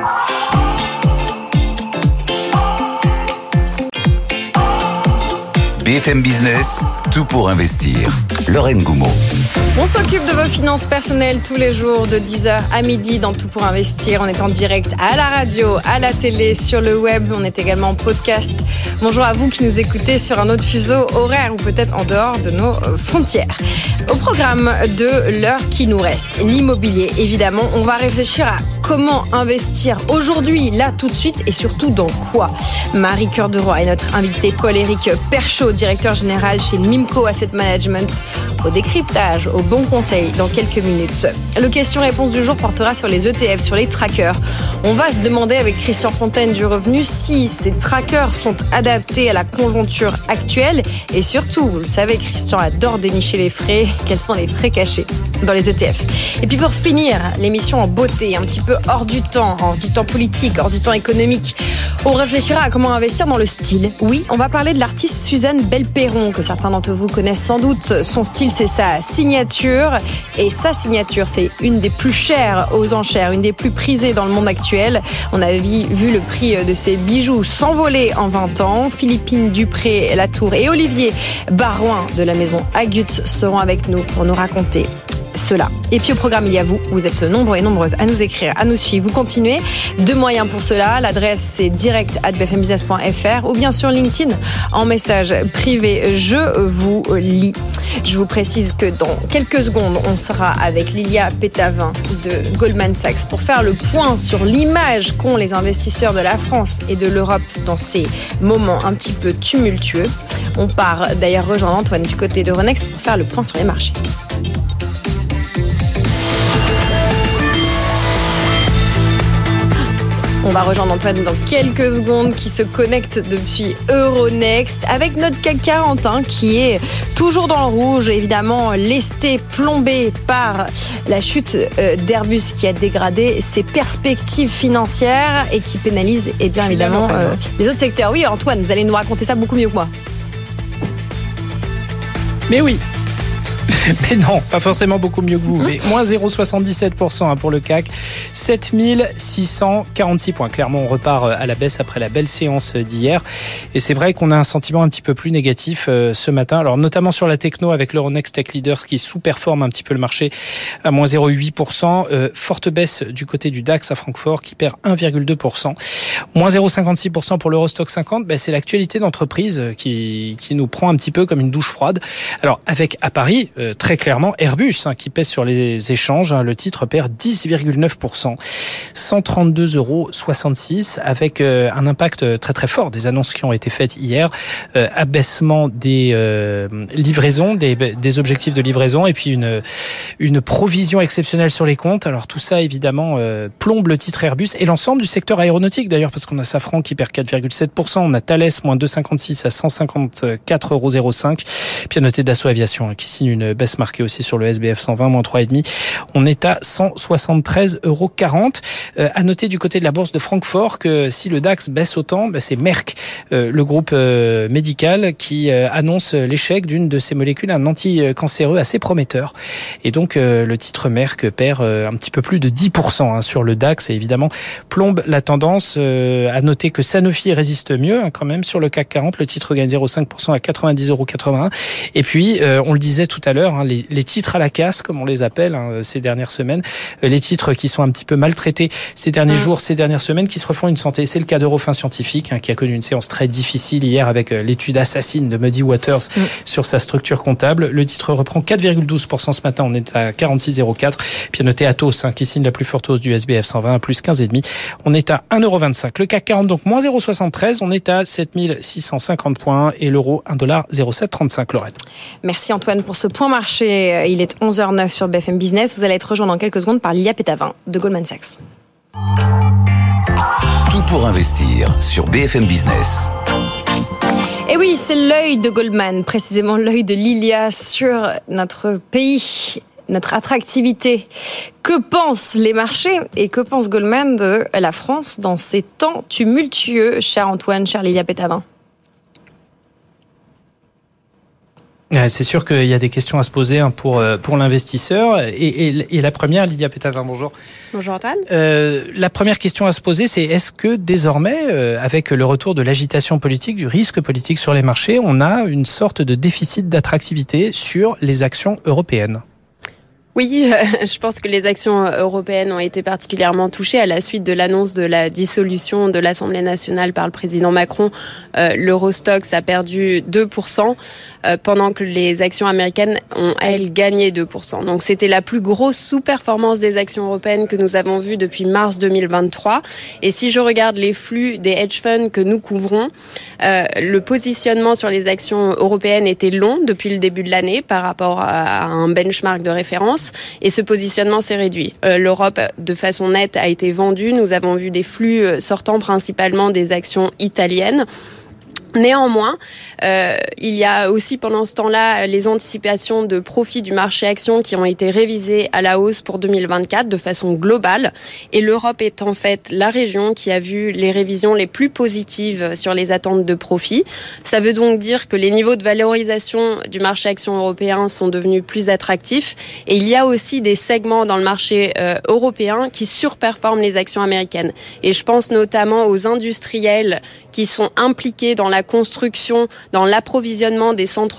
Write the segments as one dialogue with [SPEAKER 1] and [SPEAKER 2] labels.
[SPEAKER 1] BFM Business, tout pour investir. Lorraine Goumeau.
[SPEAKER 2] On s'occupe de vos finances personnelles tous les jours de 10h à midi dans Tout pour investir. On est en direct à la radio, à la télé, sur le web. On est également en podcast. Bonjour à vous qui nous écoutez sur un autre fuseau horaire ou peut-être en dehors de nos frontières. Au programme de l'heure qui nous reste, l'immobilier, évidemment. On va réfléchir à comment investir aujourd'hui, là, tout de suite et surtout dans quoi. Marie Cœur de Roy est notre invité, Paul-Éric Perchaud, directeur général chez Mimco Asset Management, au décryptage, au bon conseil dans quelques minutes. Le question-réponse du jour portera sur les ETF, sur les trackers. On va se demander avec Christian Fontaine du Revenu si ces trackers sont adaptés à la conjoncture actuelle et surtout, vous le savez, Christian adore dénicher les frais. Quels sont les frais cachés dans les ETF? Et puis pour finir, l'émission en beauté, un petit peu hors du temps politique, hors du temps économique. On réfléchira à comment investir dans le style. Oui, on va parler de l'artiste Suzanne Belperron, que certains d'entre vous connaissent sans doute. Son style, c'est sa signature. Et sa signature, c'est une des plus chères aux enchères, une des plus prisées dans le monde actuel. On avait vu le prix de ses bijoux s'envoler en 20 ans. Philippine Dupré-Latour et Olivier Barouin de la maison Agut seront avec nous pour nous raconter cela. Et puis au programme, il y a vous. Vous êtes nombreux et nombreuses à nous écrire, à nous suivre. Vous continuez. Deux moyens pour cela. L'adresse, c'est direct@bfmbusiness.fr ou bien sur LinkedIn en message privé. Je vous lis. Je vous précise que dans quelques secondes, on sera avec Lilia Pétavin de Goldman Sachs pour faire le point sur l'image qu'ont les investisseurs de la France et de l'Europe dans ces moments un petit peu tumultueux. On part d'ailleurs rejoindre Antoine du côté de Renext pour faire le point sur les marchés. On va rejoindre Antoine dans quelques secondes qui se connecte depuis Euronext avec notre CAC 40 qui est toujours dans le rouge, évidemment lesté, plombé par la chute d'Airbus qui a dégradé ses perspectives financières et qui pénalise évidemment les autres secteurs. Oui Antoine, vous allez nous raconter ça beaucoup mieux que moi.
[SPEAKER 3] Mais oui. Mais non, pas forcément beaucoup mieux que vous. Mais moins 0,77% pour le CAC, 7646 points. Clairement, on repart à la baisse après la belle séance d'hier. Et c'est vrai qu'on a un sentiment un petit peu plus négatif ce matin. Alors notamment sur la techno avec l'Euronext Tech Leaders qui sous-performe un petit peu le marché à moins 0,8%. Forte baisse du côté du DAX à Francfort qui perd 1,2%. Moins 0,56% pour l'Eurostock 50. C'est l'actualité d'entreprise qui nous prend un petit peu comme une douche froide. Alors avec à Paris, très clairement, Airbus qui pèse sur les échanges. Le titre perd 10,9%, 132,66 € avec un impact très très fort des annonces qui ont été faites hier. Abaissement des livraisons, des objectifs de livraison et puis une provision exceptionnelle sur les comptes. Alors tout ça évidemment plombe le titre Airbus et l'ensemble du secteur aéronautique d'ailleurs parce qu'on a Safran qui perd 4,7%, on a Thales moins 2,56 à 154,05 €. Puis à noter Dassault Aviation qui signe une baisse marquée aussi sur le SBF 120, moins 3,5. On est à 173,40 €. À noter du côté de la bourse de Francfort que si le DAX baisse autant, c'est Merck, le groupe médical qui annonce l'échec d'une de ces molécules, un anticancéreux assez prometteur. Et donc le titre Merck perd un petit peu plus de 10% sur le DAX et évidemment plombe la tendance. À noter que Sanofi résiste mieux quand même sur le CAC 40. Le titre gagne 0,5% à 90,81 €. Et puis, on le disait tout à l'heure, les titres à la casse, comme on les appelle ces dernières semaines, les titres qui sont un petit peu maltraités ces derniers jours, ces dernières semaines, qui se refont une santé. C'est le cas d'Eurofin Scientifique, qui a connu une séance très difficile hier avec l'étude assassine de Muddy Waters sur sa structure comptable. Le titre reprend 4,12% ce matin, on est à 46,04 €. Puis à noter Atos, qui signe la plus forte hausse du SBF 120, plus 15,5. On est à 1,25 €. Le CAC 40, donc moins 0,73, on est à 7650 points et l'euro, $1,0735, Lorraine.
[SPEAKER 2] Merci Antoine pour ce point marché. Il est 11h09 sur BFM Business. Vous allez être rejoint dans quelques secondes par Lilia Pétavin de Goldman Sachs.
[SPEAKER 1] Tout pour investir sur BFM Business.
[SPEAKER 2] Et oui, c'est l'œil de Goldman, précisément l'œil de Lilia sur notre pays, notre attractivité. Que pensent les marchés et que pense Goldman de la France dans ces temps tumultueux, cher Antoine, cher Lilia Pétavin?
[SPEAKER 3] C'est sûr qu'il y a des questions à se poser pour l'investisseur. Et la première, Lydia Pétavin, bonjour.
[SPEAKER 4] Bonjour Antoine.
[SPEAKER 3] La première question à se poser, c'est est-ce que désormais, avec le retour de l'agitation politique, du risque politique sur les marchés, on a une sorte de déficit d'attractivité sur les actions européennes ?
[SPEAKER 4] Oui, je pense que les actions européennes ont été particulièrement touchées à la suite de l'annonce de la dissolution de l'Assemblée nationale par le président Macron. L'Eurostoxx a perdu 2%, pendant que les actions américaines ont, elles, gagné 2%. Donc c'était la plus grosse sous-performance des actions européennes que nous avons vues depuis mars 2023. Et si je regarde les flux des hedge funds que nous couvrons, le positionnement sur les actions européennes était long depuis le début de l'année par rapport à un benchmark de référence. Et ce positionnement s'est réduit. L'Europe, de façon nette, a été vendue. Nous avons vu des flux sortant principalement des actions italiennes. Néanmoins, il y a aussi pendant ce temps-là les anticipations de profit du marché actions qui ont été révisées à la hausse pour 2024 de façon globale. Et l'Europe est en fait la région qui a vu les révisions les plus positives sur les attentes de profit. Ça veut donc dire que les niveaux de valorisation du marché actions européen sont devenus plus attractifs. Et il y a aussi des segments dans le marché européen qui surperforment les actions américaines. Et je pense notamment aux industriels qui sont impliqués dans la construction, dans l'approvisionnement des centres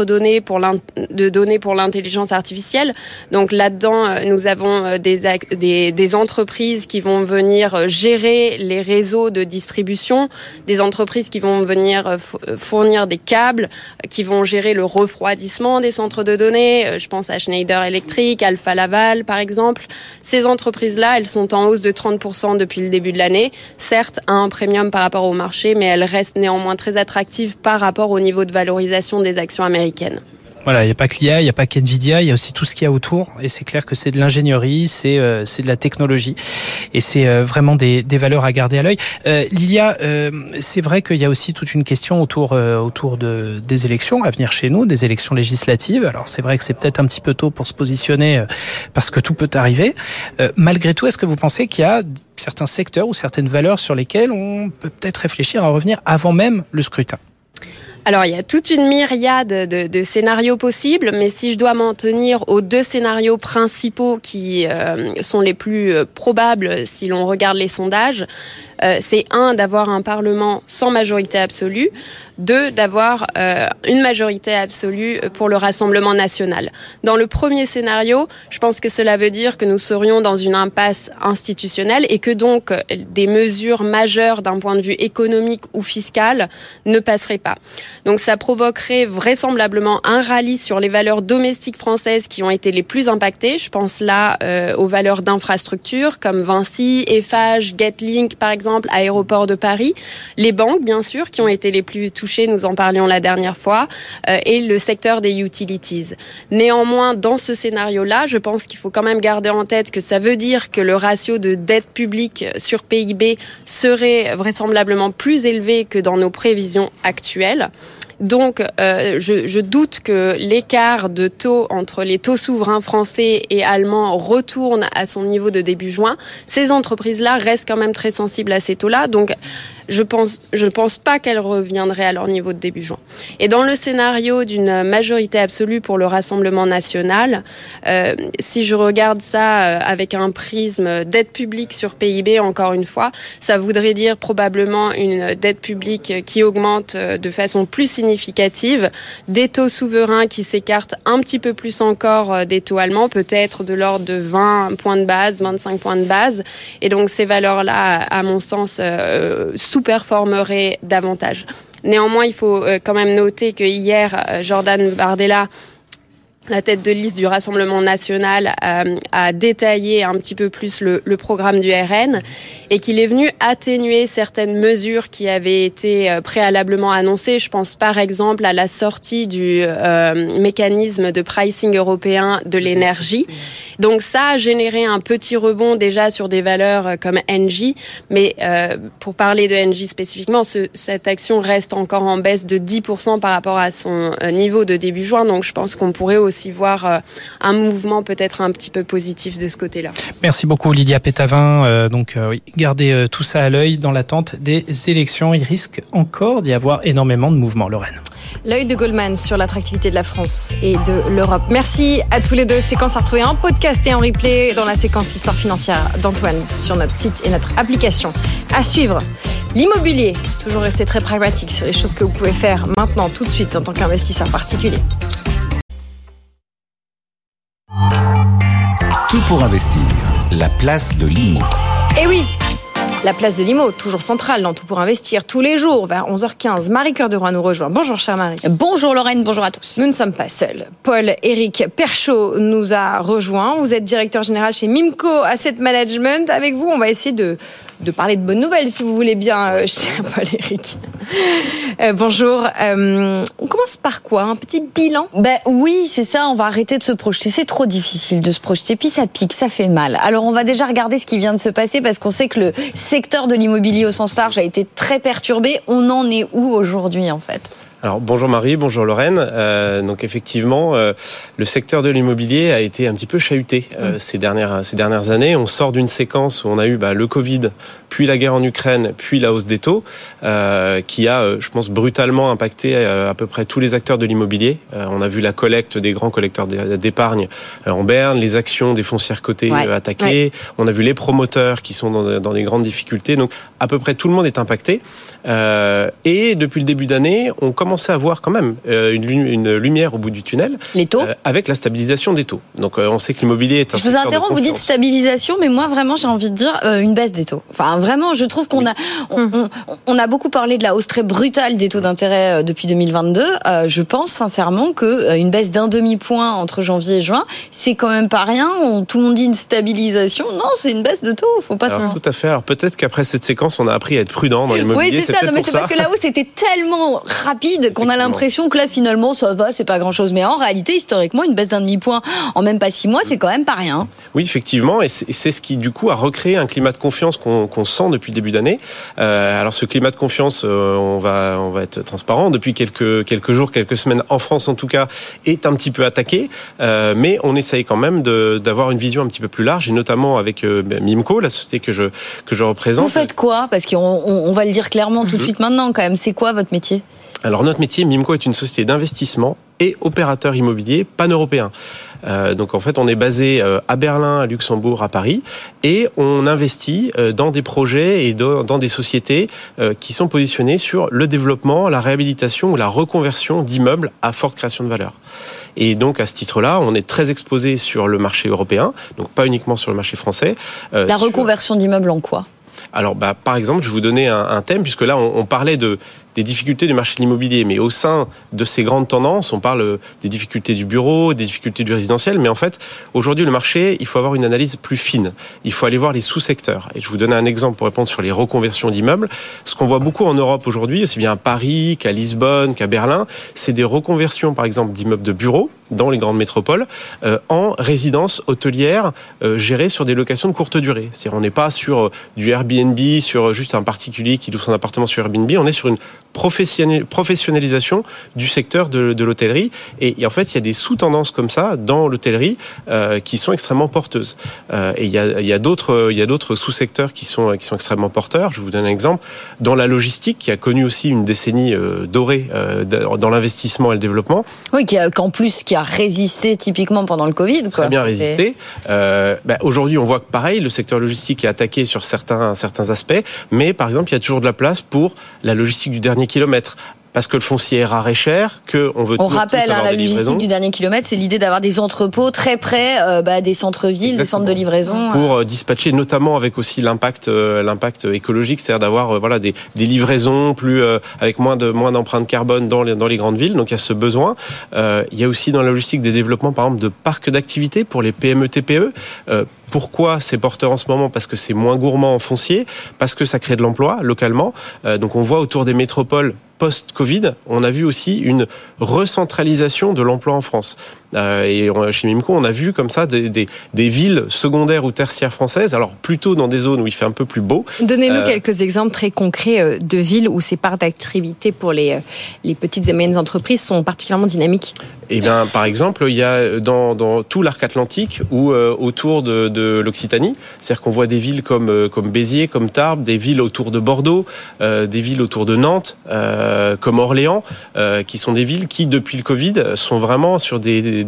[SPEAKER 4] de données pour l'intelligence artificielle. Donc là-dedans, nous avons des entreprises qui vont venir gérer les réseaux de distribution, des entreprises qui vont venir fournir des câbles, qui vont gérer le refroidissement des centres de données. Je pense à Schneider Electric, Alfa Laval par exemple. Ces entreprises-là, elles sont en hausse de 30% depuis le début de l'année. Certes, à un premium par rapport au marché, mais elles restent néanmoins très attractives par rapport au niveau de valorisation des actions américaines.
[SPEAKER 3] Voilà, il n'y a pas que l'IA, il n'y a pas qu'NVIDIA, il y a aussi tout ce qu'il y a autour. Et c'est clair que c'est de l'ingénierie, c'est de la technologie. Et c'est vraiment des valeurs à garder à l'œil. Lilia, c'est vrai qu'il y a aussi toute une question autour des élections à venir chez nous, des élections législatives. Alors c'est vrai que c'est peut-être un petit peu tôt pour se positionner parce que tout peut arriver. Malgré tout, est-ce que vous pensez qu'il y a certains secteurs ou certaines valeurs sur lesquelles on peut peut-être réfléchir à revenir avant même le scrutin ?
[SPEAKER 4] Alors, il y a toute une myriade de scénarios possibles, mais si je dois m'en tenir aux deux scénarios principaux qui sont les plus probables si l'on regarde les sondages, c'est 1, d'avoir un Parlement sans majorité absolue, 2, d'avoir une majorité absolue pour le Rassemblement national. Dans le premier scénario, je pense que cela veut dire que nous serions dans une impasse institutionnelle et que donc des mesures majeures d'un point de vue économique ou fiscal ne passeraient pas. Donc ça provoquerait vraisemblablement un rallye sur les valeurs domestiques françaises qui ont été les plus impactées. Je pense là aux valeurs d'infrastructure comme Vinci, Eiffage, Getlink par exemple, Aéroport de Paris, les banques bien sûr qui ont été les plus touchées, nous en parlions la dernière fois, et le secteur des utilities. Néanmoins, dans ce scénario-là, je pense qu'il faut quand même garder en tête que ça veut dire que le ratio de dette publique sur PIB serait vraisemblablement plus élevé que dans nos prévisions actuelles. Donc, je doute que l'écart de taux entre les taux souverains français et allemands retourne à son niveau de début juin. Ces entreprises-là restent quand même très sensibles à ces taux-là. Donc, je pense pas qu'elles reviendraient à leur niveau de début juin. Et dans le scénario d'une majorité absolue pour le Rassemblement national, si je regarde ça avec un prisme dette publique sur PIB, encore une fois, ça voudrait dire probablement une dette publique qui augmente de façon plus significative, des taux souverains qui s'écartent un petit peu plus encore des taux allemands, peut-être de l'ordre de 20 points de base, 25 points de base. Et donc ces valeurs-là, à mon sens, sous-performerait davantage. Néanmoins, il faut quand même noter que hier, Jordan Bardella, la tête de liste du Rassemblement national, a détaillé un petit peu plus le programme du RN et qu'il est venu atténuer certaines mesures qui avaient été préalablement annoncées. Je pense par exemple à la sortie du mécanisme de pricing européen de l'énergie. Donc ça a généré un petit rebond déjà sur des valeurs comme Engie, mais pour parler de Engie spécifiquement, cette action reste encore en baisse de 10% par rapport à son niveau de début juin, donc je pense qu'on pourrait aussi aussi voir un mouvement peut-être un petit peu positif de ce côté-là.
[SPEAKER 3] Merci beaucoup Lydia Pétavin. Oui, gardez tout ça à l'œil dans l'attente des élections. Il risque encore d'y avoir énormément de mouvements, Lorraine.
[SPEAKER 2] L'œil de Goldman sur l'attractivité de la France et de l'Europe. Merci à tous les deux. Séquence à retrouver en podcast et en replay dans la séquence Histoire financière d'Antoine sur notre site et notre application. À suivre, l'immobilier. Toujours rester très pragmatique sur les choses que vous pouvez faire maintenant, tout de suite, en tant qu'investisseur particulier.
[SPEAKER 1] Tout pour investir. La place de l'IMO.
[SPEAKER 2] Eh oui, la place de l'IMO, toujours centrale dans Tout pour investir, tous les jours vers 11h15. Marie-Cœur de Roy nous rejoint. Bonjour chère Marie.
[SPEAKER 5] Bonjour Lorraine, bonjour à tous.
[SPEAKER 2] Nous ne sommes pas seuls. Paul-Éric Perchaud nous a rejoint. Vous êtes directeur général chez Mimco Asset Management. Avec vous, on va essayer de parler de bonnes nouvelles, si vous voulez bien, cher Paul-Éric. Bonjour. On commence par quoi? Un petit bilan?
[SPEAKER 5] Oui, c'est ça, on va arrêter de se projeter. C'est trop difficile de se projeter, puis ça pique, ça fait mal. Alors on va déjà regarder ce qui vient de se passer, parce qu'on sait que le secteur de l'immobilier au sens large a été très perturbé. On en est où aujourd'hui, en fait ?
[SPEAKER 6] Alors bonjour Marie, bonjour Lorraine. Donc effectivement, le secteur de l'immobilier a été un petit peu chahuté ces dernières années. On sort d'une séquence où on a eu le Covid, puis la guerre en Ukraine, puis la hausse des taux, qui a, je pense, brutalement impacté à peu près tous les acteurs de l'immobilier. On a vu la collecte des grands collecteurs d'épargne en berne, les actions des foncières cotées attaquées. Ouais. On a vu les promoteurs qui sont dans des grandes difficultés. Donc à peu près tout le monde est impacté. Et depuis le début d'année, on commence à voir quand même une lumière au bout du tunnel. Les taux avec la stabilisation des taux. Donc on sait que l'immobilier est un secteur de confiance. Je vous interromps,
[SPEAKER 5] vous dites stabilisation, mais moi vraiment j'ai envie de dire une baisse des taux. Enfin vraiment, je trouve qu'on on a beaucoup parlé de la hausse très brutale des taux d'intérêt depuis 2022. Je pense sincèrement qu'une baisse d'un demi-point entre janvier et juin, c'est quand même pas rien. Tout le monde dit une stabilisation. Non, c'est une baisse de taux. Faut pas.
[SPEAKER 6] Alors, tout à fait. Alors peut-être qu'après cette séquence, on a appris à être prudent dans l'immobilier.
[SPEAKER 5] Oui, c'est ça. Non, mais c'est parce que la hausse était tellement rapide qu'on a l'impression que là finalement ça va, c'est pas grand-chose. Mais en réalité, historiquement, une baisse d'un demi-point en même pas 6 mois, c'est quand même pas rien.
[SPEAKER 6] Oui, effectivement, et c'est ce qui du coup a recréé un climat de confiance qu'on sent depuis le début d'année. Alors ce climat de confiance, on va être transparent, depuis quelques jours, quelques semaines en France en tout cas, est un petit peu attaqué, mais on essaye quand même d'avoir une vision un petit peu plus large, et notamment avec Mimco, la société que je représente.
[SPEAKER 5] Vous faites quoi? Parce qu'on va le dire clairement tout de suite maintenant quand même. C'est quoi votre métier?
[SPEAKER 6] Alors notre métier, Mimco est une société d'investissement et opérateur immobilier pan-européen. Donc en fait, on est basé à Berlin, à Luxembourg, à Paris, et on investit dans des projets et dans des sociétés qui sont positionnées sur le développement, la réhabilitation ou la reconversion d'immeubles à forte création de valeur. Et donc à ce titre-là, on est très exposé sur le marché européen, donc pas uniquement sur le marché français.
[SPEAKER 5] La reconversion d'immeubles en quoi ?
[SPEAKER 6] Alors, par exemple, je vais vous donner un thème, puisque là, on parlait des difficultés du marché de l'immobilier, mais au sein de ces grandes tendances, on parle des difficultés du bureau, des difficultés du résidentiel, mais en fait, aujourd'hui, le marché, il faut avoir une analyse plus fine. Il faut aller voir les sous-secteurs. Et je vous donne un exemple pour répondre sur les reconversions d'immeubles. Ce qu'on voit beaucoup en Europe aujourd'hui, aussi bien à Paris qu'à Lisbonne, qu'à Berlin, c'est des reconversions, par exemple, d'immeubles de bureaux dans les grandes métropoles, en résidence hôtelière gérée sur des locations de courte durée. C'est-à-dire, on n'est pas sur du Airbnb, sur juste un particulier qui loue son appartement sur Airbnb, on est sur une professionnalisation du secteur de l'hôtellerie. Et en fait, il y a des sous-tendances comme ça dans l'hôtellerie qui sont extrêmement porteuses. Et il y a d'autres sous-secteurs qui sont extrêmement porteurs. Je vous donne un exemple. Dans la logistique, qui a connu aussi une décennie dorée dans l'investissement et le développement.
[SPEAKER 5] Oui, qui a résisté typiquement pendant le Covid.
[SPEAKER 6] Très bien résisté. Aujourd'hui, on voit que pareil, le secteur logistique est attaqué sur certains aspects, mais par exemple, il y a toujours de la place pour la logistique du dernier kilomètre. Parce que le foncier est rare et cher, qu'on veut
[SPEAKER 5] on rappelle, la logistique du dernier kilomètre, c'est l'idée d'avoir des entrepôts très près des centres-villes, exactement, des centres de livraison.
[SPEAKER 6] Pour dispatcher, notamment avec aussi l'impact écologique, c'est-à-dire d'avoir des livraisons plus avec moins d'empreinte carbone dans les grandes villes. Donc il y a ce besoin. Il y a aussi dans la logistique des développements, par exemple, de parcs d'activités pour les PME-TPE. Pourquoi c'est porteur en ce moment? Parce que c'est moins gourmand en foncier, parce que ça crée de l'emploi localement. Donc on voit autour des métropoles post-Covid, on a vu aussi une recentralisation de l'emploi en France. Et chez Mimco, on a vu comme ça des villes secondaires ou tertiaires françaises, alors plutôt dans des zones où il fait un peu plus beau.
[SPEAKER 2] Donnez-nous quelques exemples très concrets de villes où ces parts d'activité pour les petites et moyennes entreprises sont particulièrement dynamiques.
[SPEAKER 6] Eh bien, par exemple, il y a dans tout l'arc atlantique ou autour de l'Occitanie, c'est-à-dire qu'on voit des villes comme Béziers, comme Tarbes, des villes autour de Bordeaux, des villes autour de Nantes, comme Orléans, qui sont des villes qui, depuis le Covid, sont vraiment sur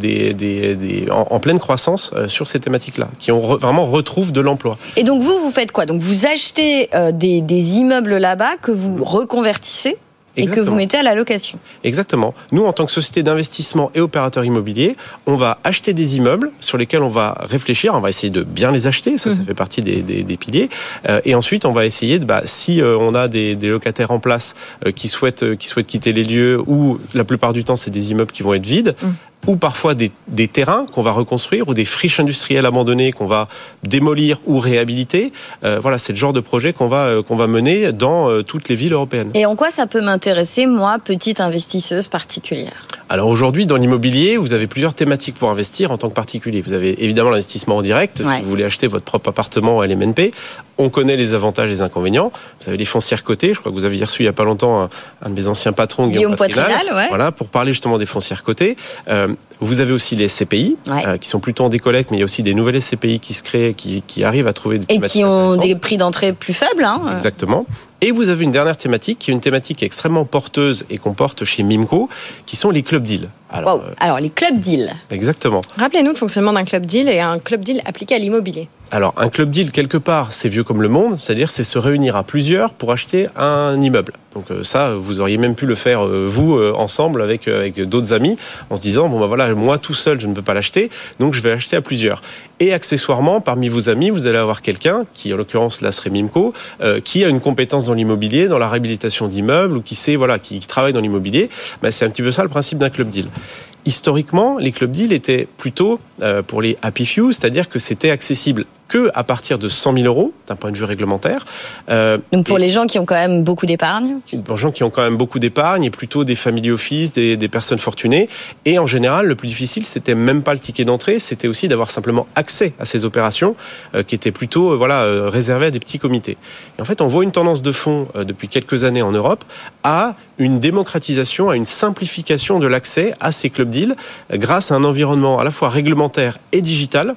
[SPEAKER 6] en pleine croissance sur ces thématiques-là, qui vraiment retrouvent de l'emploi.
[SPEAKER 5] Et donc vous faites quoi? Donc vous achetez des immeubles là-bas que vous reconvertissez et que vous mettez à la location.
[SPEAKER 6] Exactement. Nous, en tant que société d'investissement et opérateur immobilier, on va acheter des immeubles sur lesquels on va réfléchir, on va essayer de bien les acheter, ça fait partie des piliers, et ensuite on va essayer, si on a des locataires en place qui souhaitent quitter les lieux, ou la plupart du temps c'est des immeubles qui vont être vides, ou parfois des terrains qu'on va reconstruire, ou des friches industrielles abandonnées qu'on va démolir ou réhabiliter. Voilà, c'est le genre de projet qu'on va mener dans toutes les villes européennes.
[SPEAKER 5] Et en quoi ça peut m'intéresser, moi, petite investisseuse particulière?
[SPEAKER 6] Alors aujourd'hui, dans l'immobilier, vous avez plusieurs thématiques pour investir en tant que particulier. Vous avez évidemment l'investissement en direct, si vous voulez acheter votre propre appartement à LMNP. On connaît les avantages et les inconvénients. Vous avez les foncières cotées. Je crois que vous aviez reçu il y a pas longtemps un de mes anciens patrons, Guillaume Poitrinal, voilà, pour parler justement des foncières cotées. Vous avez aussi les SCPI, qui sont plutôt en décollecte, mais il y a aussi des nouvelles SCPI qui se créent, qui arrivent à trouver des thématiques
[SPEAKER 5] et qui ont des prix d'entrée plus faibles.
[SPEAKER 6] Exactement. Et vous avez une dernière thématique, qui est une thématique extrêmement porteuse et qu'on porte chez Mimco, qui sont les club deals.
[SPEAKER 5] Alors les club deals.
[SPEAKER 6] Exactement.
[SPEAKER 2] Rappelez-nous le fonctionnement d'un club deal et un club deal appliqué à l'immobilier.
[SPEAKER 6] Alors, un club deal, quelque part, c'est vieux comme le monde, c'est-à-dire c'est se réunir à plusieurs pour acheter un immeuble. Donc ça, vous auriez même pu le faire, vous, ensemble, avec d'autres amis, en se disant, moi, tout seul, je ne peux pas l'acheter, donc je vais l'acheter à plusieurs. Et accessoirement, parmi vos amis, vous allez avoir quelqu'un, qui en l'occurrence, là, serait Mimco, qui a une compétence dans l'immobilier, dans la réhabilitation d'immeubles, ou qui travaille dans l'immobilier. C'est un petit peu ça le principe d'un club deal. Historiquement, les club deals étaient plutôt pour les happy few, c'est-à-dire que c'était accessible que à partir de 100 000 euros d'un point de vue réglementaire.
[SPEAKER 5] Donc pour les gens qui ont quand même beaucoup d'épargne.
[SPEAKER 6] Pour les gens qui ont quand même beaucoup d'épargne et plutôt des family office, des personnes fortunées. Et en général, le plus difficile, c'était même pas le ticket d'entrée, c'était aussi d'avoir simplement accès à ces opérations qui étaient plutôt réservées à des petits comités. Et en fait, on voit une tendance de fond depuis quelques années en Europe à une démocratisation, à une simplification de l'accès à ces club deals grâce à un environnement à la fois réglementaire et digital.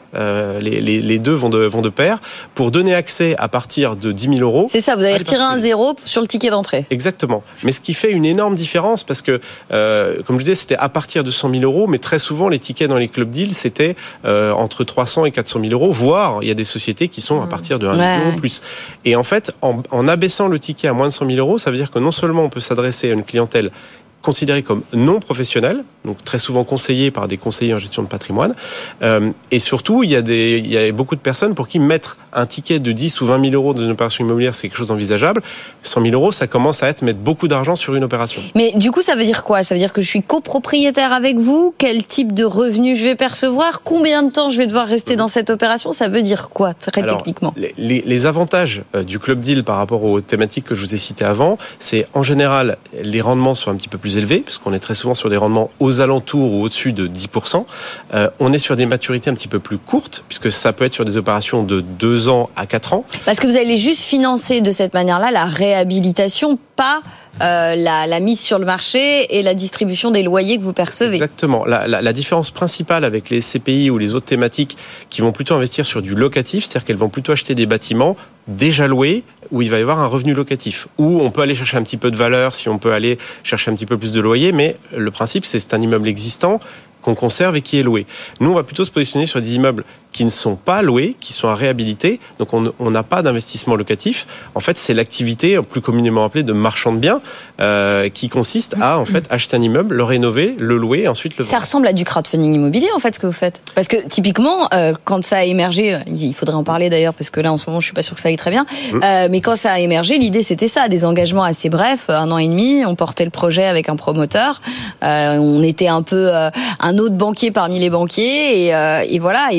[SPEAKER 6] Les deux vont de pair, pour donner accès à partir de 10 000 euros.
[SPEAKER 5] C'est ça, vous avez retiré un zéro sur le ticket d'entrée.
[SPEAKER 6] Exactement. Mais ce qui fait une énorme différence, parce que, comme je disais, c'était à partir de 100 000 euros, mais très souvent, les tickets dans les club deals, c'était entre 300 et 400 000 euros, voire il y a des sociétés qui sont à partir de 1 million ou plus. Et en fait, en abaissant le ticket à moins de 100 000 euros, ça veut dire que non sellement on peut s'adresser à une clientèle considérés comme non professionnels, donc très souvent conseillés par des conseillers en gestion de patrimoine. Et surtout, il y a beaucoup de personnes pour qui mettre un ticket de 10 ou 20 000 euros dans une opération immobilière, c'est quelque chose d'envisageable. 100 000 euros, ça commence à mettre beaucoup d'argent sur une opération.
[SPEAKER 5] Mais du coup, ça veut dire quoi? Ça veut dire que je suis copropriétaire avec vous? Quel type de revenus je vais percevoir? Combien de temps je vais devoir rester dans cette opération? Ça veut dire quoi, très techniquement?
[SPEAKER 6] Les avantages du club deal par rapport aux thématiques que je vous ai citées avant, c'est en général, les rendements sont un petit peu plus élevés, puisqu'on est très souvent sur des rendements aux alentours ou au-dessus de 10%. On est sur des maturités un petit peu plus courtes, puisque ça peut être sur des opérations de 2 ans à 4 ans.
[SPEAKER 5] Parce que vous allez juste financer de cette manière-là la réhabilitation, pas la mise sur le marché et la distribution des loyers que vous percevez.
[SPEAKER 6] Exactement. La différence principale avec les CPI ou les autres thématiques qui vont plutôt investir sur du locatif, c'est-à-dire qu'elles vont plutôt acheter des bâtiments déjà loués, où il va y avoir un revenu locatif, où on peut aller chercher un petit peu de valeur, si on peut aller chercher un petit peu plus de loyer, mais le principe, c'est un immeuble existant qu'on conserve et qui est loué. Nous, on va plutôt se positionner sur des immeubles qui ne sont pas loués, qui sont à réhabiliter. Donc, on n'a pas d'investissement locatif. En fait, c'est l'activité plus communément appelée de marchand de biens qui consiste à en fait acheter un immeuble, le rénover, le louer et ensuite le vendre.
[SPEAKER 5] Ça ressemble à du crowdfunding immobilier, en fait, ce que vous faites. Parce que typiquement, quand ça a émergé, il faudrait en parler d'ailleurs, parce que là, en ce moment, je suis pas sûre que ça aille très bien. Mais quand ça a émergé, l'idée, c'était ça, des engagements assez brefs, 1 an et demi. On portait le projet avec un promoteur. On était un peu un autre banquier parmi les banquiers, et voilà, et ça durait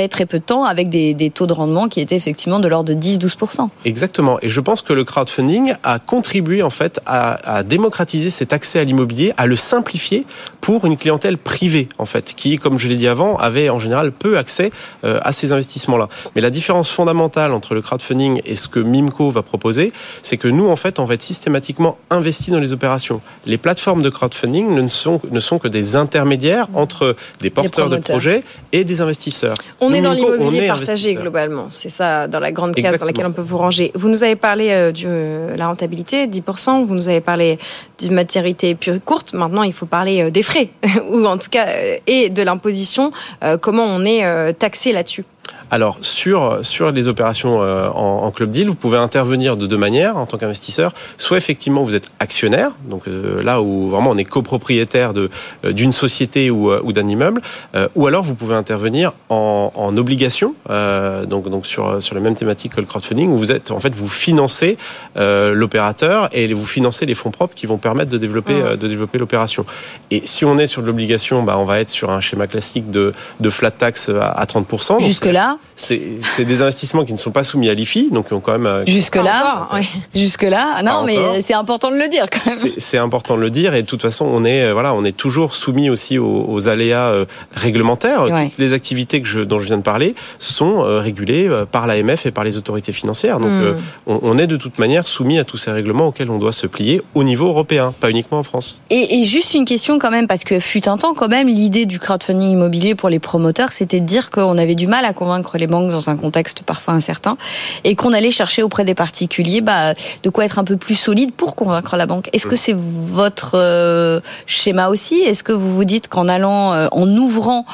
[SPEAKER 5] très très peu de temps avec des taux de rendement qui étaient effectivement de l'ordre de 10-12%.
[SPEAKER 6] Exactement. Et je pense que le crowdfunding a contribué en fait à démocratiser cet accès à l'immobilier, à le simplifier pour une clientèle privée en fait, qui, comme je l'ai dit avant, avait en général peu accès à ces investissements-là. Mais la différence fondamentale entre le crowdfunding et ce que Mimco va proposer, c'est que nous en fait, on va être systématiquement investi dans les opérations. Les plateformes de crowdfunding ne sont que des intermédiaires entre des porteurs de projets et des investisseurs.
[SPEAKER 2] On est dans l'immobilier partagé globalement, c'est ça, dans la grande case dans laquelle on peut vous ranger. Vous nous avez parlé de la rentabilité, 10%, vous nous avez parlé d'une maturité plus courte, maintenant il faut parler des frais, ou en tout cas, et de l'imposition, comment on est taxé là-dessus.
[SPEAKER 6] Alors, sur les opérations en club deal, vous pouvez intervenir de deux manières en tant qu'investisseur. Soit effectivement, vous êtes actionnaire, donc là où vraiment on est copropriétaire d'une société ou d'un immeuble, ou alors vous pouvez intervenir en obligation, donc sur la même thématique que le crowdfunding, où vous financez l'opérateur et vous financez les fonds propres qui vont permettre de développer l'opération. Et si on est sur de l'obligation, on va être sur un schéma classique de flat tax à 30%.
[SPEAKER 5] Jusque-là,
[SPEAKER 6] c'est des investissements qui ne sont pas soumis à l'IFI, donc qui ont quand même...
[SPEAKER 5] Jusque-là, non, mais c'est important de le dire quand même.
[SPEAKER 6] C'est important de le dire, et de toute façon, on est toujours soumis aussi aux aléas réglementaires. Ouais. Toutes les activités dont je viens de parler sont régulées par l'AMF et par les autorités financières. Donc, on est de toute manière soumis à tous ces règlements auxquels on doit se plier au niveau européen, pas uniquement en France.
[SPEAKER 5] Et juste une question quand même, parce que fut un temps quand même, l'idée du crowdfunding immobilier pour les promoteurs, c'était de dire qu'on avait du mal à convaincre les banques dans un contexte parfois incertain et qu'on allait chercher auprès des particuliers de quoi être un peu plus solide pour convaincre la banque. Est-ce que c'est votre schéma aussi ? Est-ce que vous vous dites qu'en en ouvrant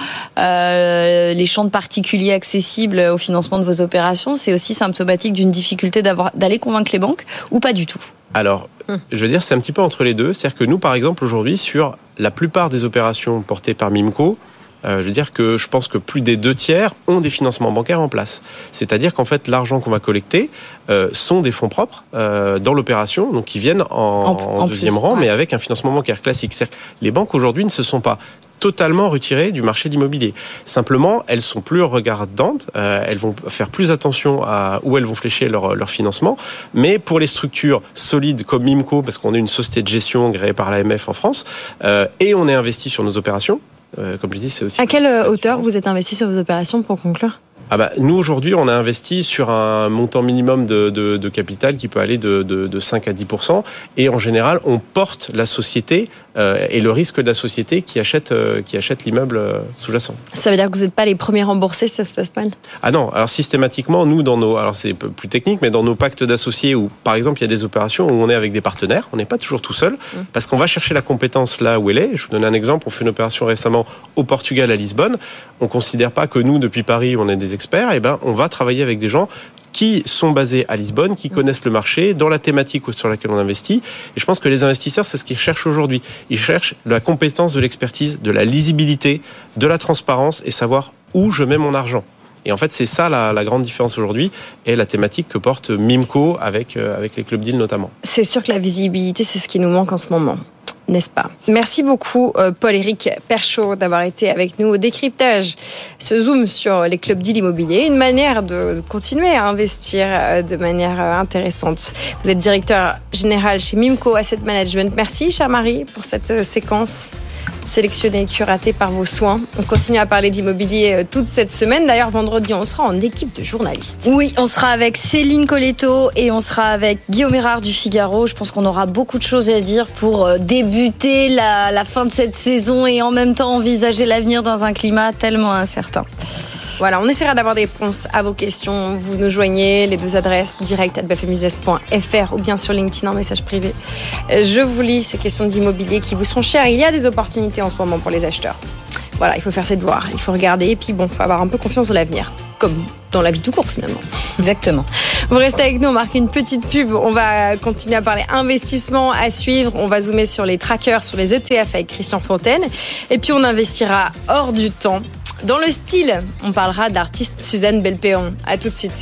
[SPEAKER 5] les champs de particuliers accessibles au financement de vos opérations, c'est aussi symptomatique d'une difficulté d'aller convaincre les banques ou pas du tout ?
[SPEAKER 6] Alors, je veux dire, c'est un petit peu entre les deux. C'est-à-dire que nous, par exemple, aujourd'hui, sur la plupart des opérations portées par Mimco, je veux dire que je pense que plus des 2/3 ont des financements bancaires en place. C'est-à-dire qu'en fait, l'argent qu'on va collecter sont des fonds propres dans l'opération, donc qui viennent en deuxième rang, mais avec un financement bancaire classique. C'est-à-dire que les banques aujourd'hui ne se sont pas totalement retirées du marché de l'immobilier. Simplement, elles sont plus regardantes, elles vont faire plus attention à où elles vont flécher leur financement, mais pour les structures solides comme Mimco, parce qu'on est une société de gestion agréée par l'AMF en France, et on est investi sur nos opérations, comme je dis, c'est aussi...
[SPEAKER 2] À quelle hauteur vous êtes investi sur vos opérations, pour conclure ?
[SPEAKER 6] Nous, aujourd'hui, on a investi sur un montant minimum de capital qui peut aller de 5 à 10%. Et en général, on porte la société et le risque de la société qui achète l'immeuble sous-jacent. Ça
[SPEAKER 2] veut dire que vous n'êtes pas les premiers remboursés si ça se passe mal ?
[SPEAKER 6] Ah non, alors systématiquement, nous, alors c'est plus technique, mais dans nos pactes d'associés où, par exemple, il y a des opérations où on est avec des partenaires, on n'est pas toujours tout seul, parce qu'on va chercher la compétence là où elle est. Je vous donne un exemple, on fait une opération récemment au Portugal, à Lisbonne. On ne considère pas que nous, depuis Paris, on est des experts. On va travailler avec des gens qui sont basés à Lisbonne, qui connaissent le marché, dans la thématique sur laquelle on investit. Et je pense que les investisseurs, c'est ce qu'ils cherchent aujourd'hui. Ils cherchent la compétence, de l'expertise, de la lisibilité, de la transparence et savoir où je mets mon argent. Et en fait, c'est ça la grande différence aujourd'hui et la thématique que porte Mimco avec les club deals notamment.
[SPEAKER 2] C'est sûr que la visibilité, c'est ce qui nous manque en ce moment. N'est-ce pas ? Merci beaucoup Paul-Éric Perchaud d'avoir été avec nous au décryptage, ce zoom sur les clubs deals immobiliers, une manière de continuer à investir de manière intéressante. Vous êtes directeur général chez Mimco Asset Management. Merci chère Marie pour cette séquence sélectionnée et curatée par vos soins. On continue à parler d'immobilier toute cette semaine. D'ailleurs, vendredi, on sera en équipe de journalistes.
[SPEAKER 5] Oui, on sera avec Céline Colletto et on sera avec Guillaume Erard du Figaro. Je pense qu'on aura beaucoup de choses à dire pour débuter la fin de cette saison et en même temps envisager l'avenir dans un climat tellement incertain.
[SPEAKER 2] Voilà, on essaiera d'avoir des réponses à vos questions. Vous nous joignez, les deux adresses direct@bfmbusiness.fr ou bien sur LinkedIn en message privé. Je vous lis ces questions d'immobilier qui vous sont chères. Il y a des opportunités en ce moment pour les acheteurs. Voilà, il faut faire ses devoirs, il faut regarder et puis il faut avoir un peu confiance dans l'avenir. Comme dans la vie tout court finalement.
[SPEAKER 5] Exactement.
[SPEAKER 2] Vous restez avec nous, on marque une petite pub. On va continuer à parler investissement à suivre. On va zoomer sur les trackers, sur les ETF avec Christian Fontaine. Et puis on investira hors du temps. Dans le style, on parlera de l'artiste Suzanne Belpéon. À tout de suite.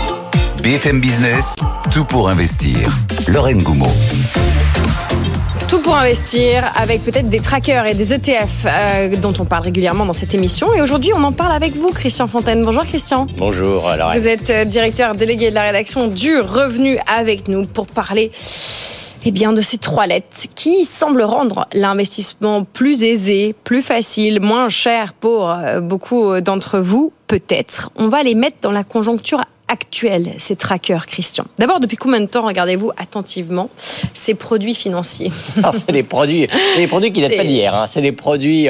[SPEAKER 1] BFM Business, tout pour investir. Lorraine Goumeau.
[SPEAKER 2] Tout pour investir avec peut-être des trackers et des ETF dont on parle régulièrement dans cette émission. Et aujourd'hui, on en parle avec vous, Christian Fontaine. Bonjour Christian.
[SPEAKER 7] Bonjour Lorraine.
[SPEAKER 2] Vous êtes directeur délégué de la rédaction du Revenu avec nous pour parler de ces 3 lettres qui semblent rendre l'investissement plus aisé, plus facile, moins cher pour beaucoup d'entre vous. Peut-être. On va les mettre dans la conjoncture actuelle, ces trackers, Christian. D'abord, depuis combien de temps regardez-vous attentivement ces produits financiers ?
[SPEAKER 7] Alors, c'est des produits qui datent pas d'hier. Hein. C'est des produits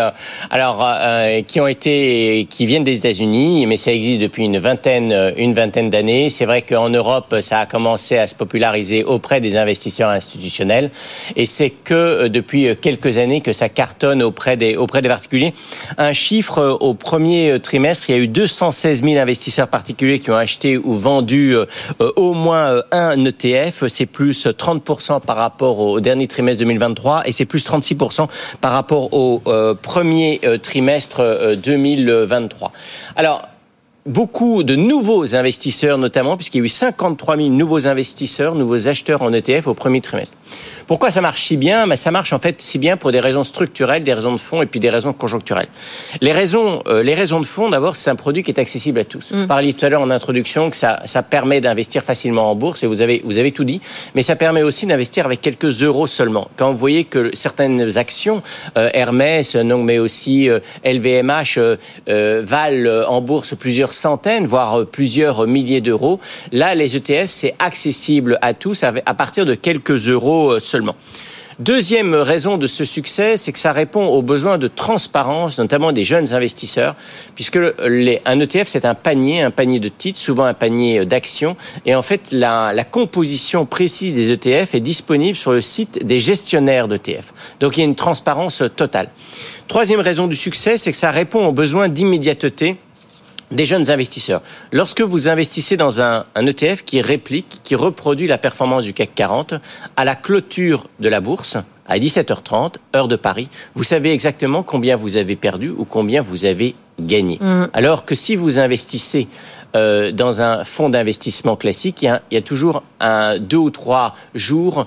[SPEAKER 7] qui viennent des États-Unis, mais ça existe depuis une vingtaine d'années. C'est vrai qu'en Europe, ça a commencé à se populariser auprès des investisseurs institutionnels, et c'est que depuis quelques années que ça cartonne auprès des particuliers. Un chiffre au premier trimestre, il y a eu 216 000 investisseurs particuliers qui ont acheté ou vendu au moins un ETF. C'est plus 30% par rapport au dernier trimestre 2023 et c'est plus 36% par rapport au premier trimestre 2023. Alors, beaucoup de nouveaux investisseurs notamment, puisqu'il y a eu 53 000 nouveaux investisseurs, nouveaux acheteurs en ETF au premier trimestre. Pourquoi ça marche si bien ? Ça marche en fait si bien pour des raisons structurelles, des raisons de fond et puis des raisons conjoncturelles. Les raisons de fond, d'abord, c'est un produit qui est accessible à tous. Vous parliez tout à l'heure en introduction que ça permet d'investir facilement en bourse, et vous avez tout dit, mais ça permet aussi d'investir avec quelques euros seulement. Quand vous voyez que certaines actions, Hermès, mais aussi LVMH, valent en bourse plusieurs centaines, voire plusieurs milliers d'euros. Là, les ETF, c'est accessible à tous à partir de quelques euros seulement. Deuxième raison de ce succès, c'est que ça répond aux besoins de transparence, notamment des jeunes investisseurs, puisque un ETF, c'est un panier de titres, souvent un panier d'actions, et en fait, la composition précise des ETF est disponible sur le site des gestionnaires d'ETF. Donc, il y a une transparence totale. Troisième raison du succès, c'est que ça répond aux besoins d'immédiateté des jeunes investisseurs. Lorsque vous investissez dans un ETF qui reproduit la performance du CAC 40 à la clôture de la bourse, à 17h30, heure de Paris, vous savez exactement combien vous avez perdu ou combien vous avez gagné. Alors que si vous investissez dans un fonds d'investissement classique, il y a toujours 2 ou 3 jours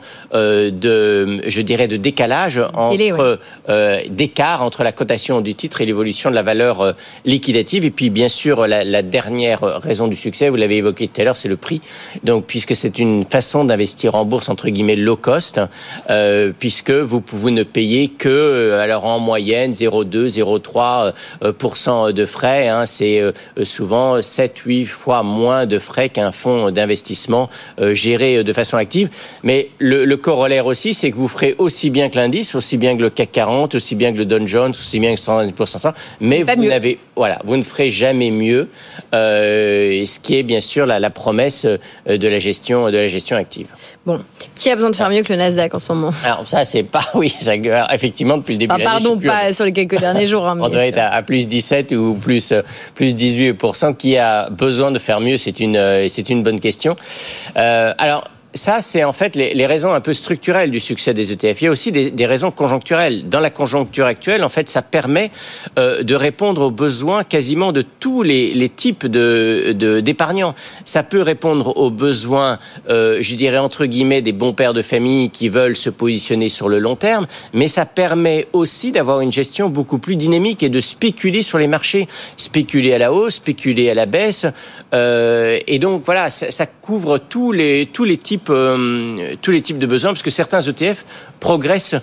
[SPEAKER 7] de décalage d'écart entre la cotation du titre et l'évolution de la valeur liquidative. Et puis, bien sûr, la dernière raison du succès, vous l'avez évoqué tout à l'heure, c'est le prix. Donc, puisque c'est une façon d'investir en bourse, entre guillemets, low cost, puisque vous ne payez que, alors en moyenne, 0,2, 0,3% de frais. Hein, c'est souvent 7-8 fois moins de frais qu'un fonds d'investissement géré de façon active. Mais le corollaire aussi, c'est que vous ferez aussi bien que l'indice, aussi bien que le CAC 40, aussi bien que le Dow Jones, aussi bien que le Standard & Poor's 500, mais vous ne ferez jamais mieux, ce qui est bien sûr la promesse de la gestion active.
[SPEAKER 2] Bon, qui a besoin de faire mieux que le Nasdaq en ce moment ?
[SPEAKER 7] Alors ça, c'est pas, effectivement, depuis le début de l'année.
[SPEAKER 2] Pas sur les quelques derniers jours.
[SPEAKER 7] On doit être à plus 17 ou plus 18%. Qui a besoin de faire mieux, c'est une bonne question. Alors, ça, c'est en fait les raisons un peu structurelles du succès des ETF. Il y a aussi des raisons conjoncturelles. Dans la conjoncture actuelle, en fait, ça permet de répondre aux besoins quasiment de tous les types d'épargnants. Ça peut répondre aux besoins, entre guillemets, des bons pères de famille qui veulent se positionner sur le long terme, mais ça permet aussi d'avoir une gestion beaucoup plus dynamique et de spéculer sur les marchés, spéculer à la hausse, spéculer à la baisse, et donc voilà, ça couvre tous les types de besoins, parce que certains ETF progressent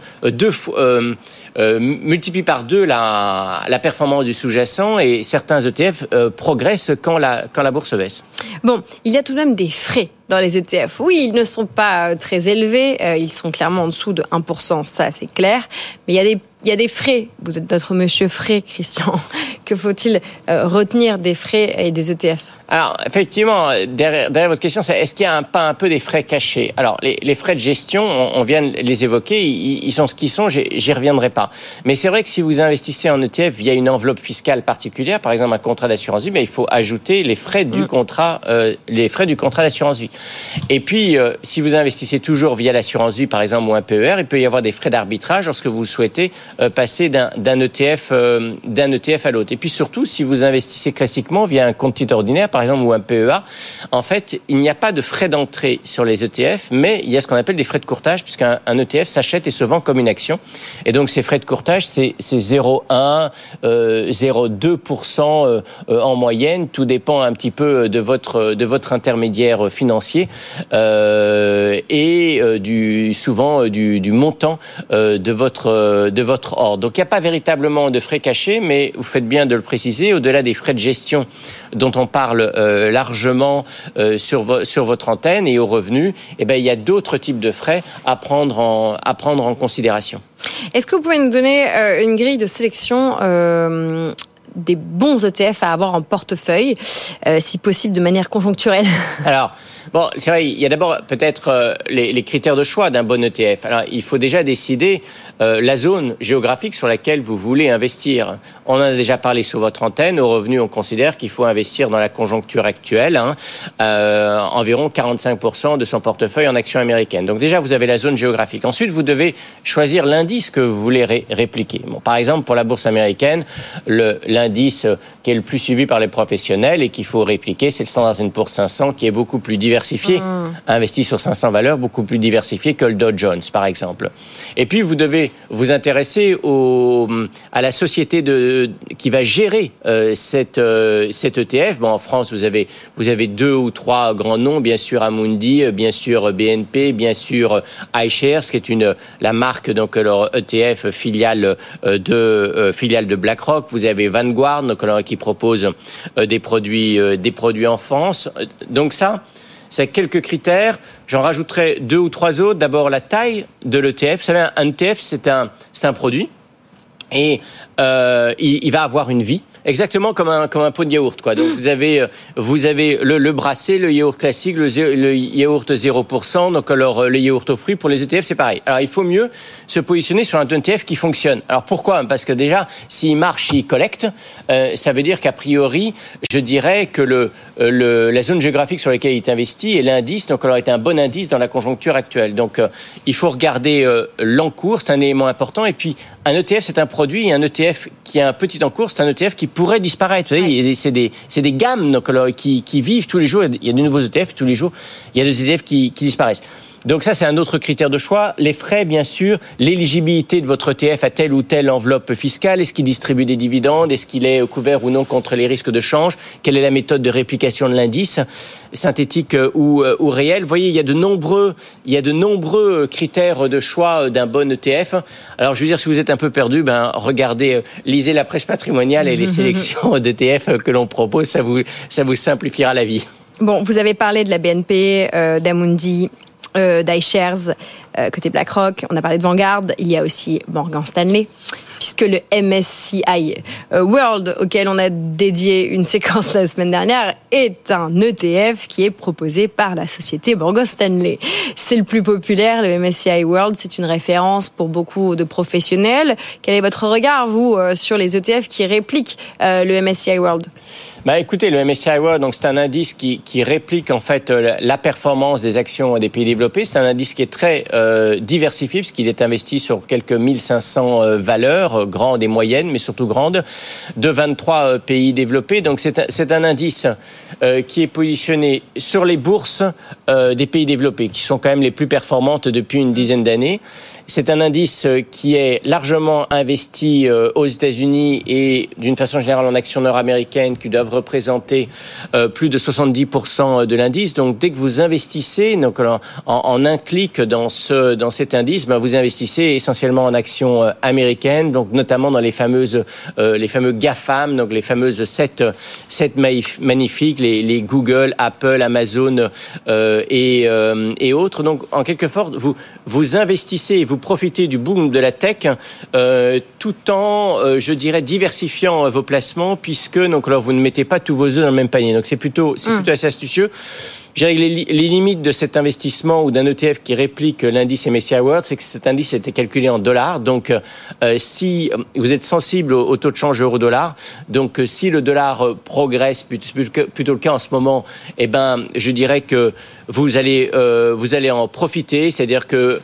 [SPEAKER 7] multiplient par 2 la performance du sous-jacent, et certains ETF progressent quand la bourse baisse.
[SPEAKER 2] Bon, il y a tout de même des frais dans les ETF. Oui, ils ne sont pas très élevés, ils sont clairement en dessous de 1%, ça c'est clair, mais il y a des frais. Vous êtes notre monsieur frais, Christian. Que faut-il retenir des frais et des ETF ?
[SPEAKER 7] Alors, effectivement, derrière votre question, c'est est-ce qu'il y a pas un peu des frais cachés ? Alors, les frais de gestion, on vient de les évoquer, ils sont ce qu'ils sont, j'y reviendrai pas. Mais c'est vrai que si vous investissez en ETF via une enveloppe fiscale particulière, par exemple un contrat d'assurance vie, il faut ajouter les frais du contrat d'assurance vie. Et puis, si vous investissez toujours via l'assurance vie, par exemple, ou un PER, il peut y avoir des frais d'arbitrage lorsque vous souhaitez passer d'un ETF à l'autre. Et puis surtout, si vous investissez classiquement via un compte titre ordinaire, par exemple, ou un PEA, en fait, il n'y a pas de frais d'entrée sur les ETF, mais il y a ce qu'on appelle des frais de courtage, puisqu'un ETF s'achète et se vend comme une action. Et donc, ces frais de courtage, c'est 0,1, 0,2% en moyenne. Tout dépend un petit peu de votre intermédiaire financier et souvent du montant de votre ordre. Donc, il n'y a pas véritablement de frais cachés, mais vous faites bien de le préciser. Au-delà des frais de gestion dont on parle largement sur votre antenne et aux revenus, il y a d'autres types de frais à prendre en considération.
[SPEAKER 2] Est-ce que vous pouvez nous donner une grille de sélection des bons ETF à avoir en portefeuille, si possible de manière conjoncturelle?
[SPEAKER 7] Alors, bon, c'est vrai, il y a d'abord peut-être les critères de choix d'un bon ETF. Alors, il faut déjà décider la zone géographique sur laquelle vous voulez investir. On en a déjà parlé sur votre antenne. Au revenu, on considère qu'il faut investir dans la conjoncture actuelle, environ 45% de son portefeuille en actions américaines. Donc déjà, vous avez la zone géographique. Ensuite, vous devez choisir l'indice que vous voulez répliquer. Bon, par exemple, pour la bourse américaine, l'indice qui est le plus suivi par les professionnels et qu'il faut répliquer, c'est le Standard & Poor's 500, qui est beaucoup plus diversifié, investi sur 500 valeurs, beaucoup plus diversifié que le Dow Jones, par exemple. Et puis, vous devez vous intéresser à la société qui va gérer cet ETF. Bon, en France, vous avez 2 ou 3 grands noms, bien sûr Amundi, bien sûr BNP, bien sûr iShares, qui est la marque donc leur ETF filiale de BlackRock. Vous avez Vanguard, donc qui propose des produits en France. Donc ça, c'est quelques critères. J'en rajouterai 2 ou 3 autres. D'abord, la taille de l'ETF. Vous savez, un ETF, c'est un produit. Et il va avoir une vie, exactement comme un pot de yaourt, quoi. Donc vous avez le brassé, le yaourt classique, le yaourt 0%. Donc alors le yaourt aux fruits, pour les ETF, c'est pareil. Alors il faut mieux se positionner sur un ETF qui fonctionne. Alors pourquoi ? Parce que déjà, s'il marche, il collecte. Ça veut dire qu'a priori, je dirais que la zone géographique sur laquelle il est investi et l'indice, donc alors est un bon indice dans la conjoncture actuelle. Donc il faut regarder l'encours, c'est un élément important. Et puis un ETF, c'est un produit, et un ETF qui a un petit encours, c'est un ETF qui pourrait disparaître. Vous savez, c'est des gammes donc, alors, qui vivent tous les jours. Il y a de nouveaux ETF tous les jours. Il y a des ETF qui disparaissent. Donc ça, c'est un autre critère de choix. Les frais, bien sûr, l'éligibilité de votre ETF à telle ou telle enveloppe fiscale. Est-ce qu'il distribue des dividendes ? Est-ce qu'il est couvert ou non contre les risques de change ? Quelle est la méthode de réplication de l'indice, synthétique ou réel ? Vous voyez, il y a de nombreux critères de choix d'un bon ETF. Alors, je veux dire, si vous êtes un peu perdu, regardez, lisez la presse patrimoniale et les sélections d'ETF que l'on propose. Ça vous simplifiera la vie.
[SPEAKER 2] Bon, vous avez parlé de la BNP, d'Amundi, d'iShares, côté BlackRock. On a parlé de Vanguard. Il y a aussi Morgan Stanley, puisque le MSCI World, auquel on a dédié une séquence la semaine dernière, est un ETF qui est proposé par la société Morgan Stanley. C'est le plus populaire, le MSCI World. C'est une référence pour beaucoup de professionnels. Quel est votre regard, vous, sur les ETF qui répliquent le MSCI World ?
[SPEAKER 7] Écoutez, le MSCI World, donc c'est un indice qui réplique en fait la performance des actions des pays développés. C'est un indice qui est très diversifié puisqu'il est investi sur quelques 1500 valeurs, grandes et moyennes, mais surtout grandes, de 23 pays développés. Donc c'est un indice qui est positionné sur les bourses des pays développés, qui sont quand même les plus performantes depuis une dizaine d'années. C'est un indice qui est largement investi aux États-Unis et d'une façon générale en actions nord-américaines qui doivent représenter plus de 70% de l'indice. Donc dès que vous investissez donc en un clic dans cet indice, vous investissez essentiellement en actions américaines, donc notamment dans les fameux GAFAM, donc les fameuses 7 magnifiques, les Google, Apple, Amazon et autres. Donc en quelque sorte, vous investissez et vous profitez du boom de la tech tout en, je dirais, diversifiant vos placements puisque donc alors vous ne mettez pas tous vos œufs dans le même panier. Donc c'est plutôt assez astucieux. Je dirais que les limites de cet investissement ou d'un ETF qui réplique l'indice MSCI World, c'est que cet indice était calculé en dollars. Donc, si vous êtes sensible au taux de change euro-dollar, donc si le dollar progresse, plutôt le cas en ce moment, je dirais que vous allez en profiter, c'est-à-dire que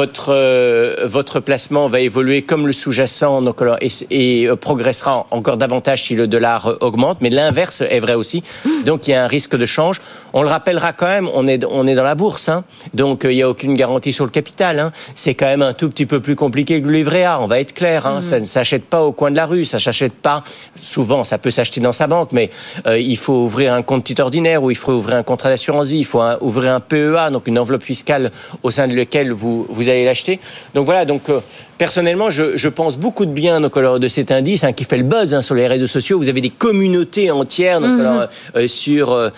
[SPEAKER 7] votre placement va évoluer comme le sous-jacent et progressera encore davantage si le dollar augmente, mais l'inverse est vrai aussi. Donc il y a un risque de change. On le rappellera quand même, on est dans la bourse, donc il n'y a aucune garantie sur le capital. C'est quand même un tout petit peu plus compliqué que le livret A, on va être clair. Ça ne s'achète pas au coin de la rue, ça ne s'achète pas. Souvent, ça peut s'acheter dans sa banque, mais il faut ouvrir un compte titre ordinaire ou il faut ouvrir un contrat d'assurance vie, il faut ouvrir un PEA, donc une enveloppe fiscale au sein de laquelle vous allez l'acheter. Donc voilà, personnellement, je pense beaucoup de bien de cet indice qui fait le buzz sur les réseaux sociaux. Vous avez des communautés entières sur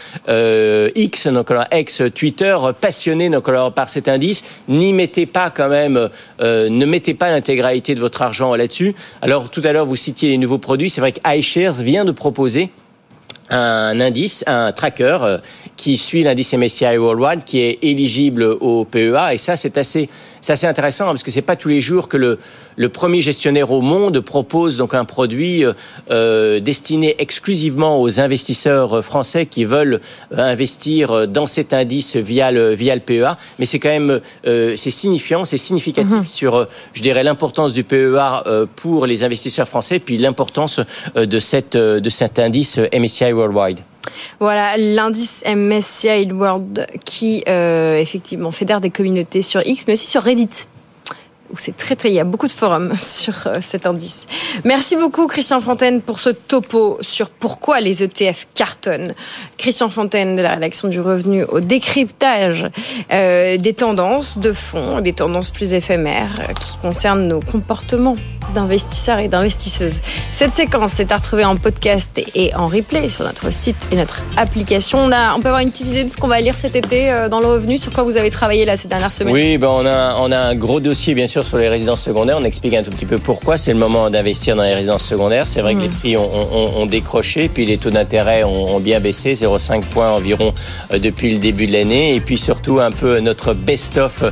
[SPEAKER 7] X, ex-Twitter, passionnées par cet indice. N'y mettez pas quand même, ne mettez pas l'intégralité de votre argent là-dessus. Alors tout à l'heure, vous citiez les nouveaux produits. C'est vrai qu'iShares vient de proposer un indice, un tracker qui suit l'indice MSCI Worldwide, qui est éligible au PEA. Et ça, c'est assez intéressant parce que c'est pas tous les jours que le premier gestionnaire au monde propose donc un produit destiné exclusivement aux investisseurs français qui veulent investir dans cet indice via le PEA. Mais c'est quand même c'est signifiant, c'est significatif sur, je dirais, l'importance du PEA pour les investisseurs français, puis l'importance de cet indice MSCI Worldwide.
[SPEAKER 2] Voilà, l'indice MSCI World qui effectivement fédère des communautés sur X, mais aussi sur Reddit. Où c'est il y a beaucoup de forums sur cet indice. Merci beaucoup Christian Fontaine pour ce topo sur pourquoi les ETF cartonnent. Christian Fontaine de la rédaction du Revenu au décryptage des tendances de fond, des tendances plus éphémères qui concernent nos comportements d'investisseurs et d'investisseuses. Cette séquence est à retrouver en podcast et en replay sur notre site et notre application. On peut avoir une petite idée de ce qu'on va lire cet été dans le Revenu, sur quoi vous avez travaillé là ces dernières semaines?
[SPEAKER 7] Oui, on a un gros dossier bien sûr sur les résidences secondaires. On explique un tout petit peu pourquoi c'est le moment d'investir dans les résidences secondaires. C'est vrai que les prix ont décroché, puis les taux d'intérêt ont bien baissé, 0,5 points environ depuis le début de l'année. Et puis surtout un peu notre best-of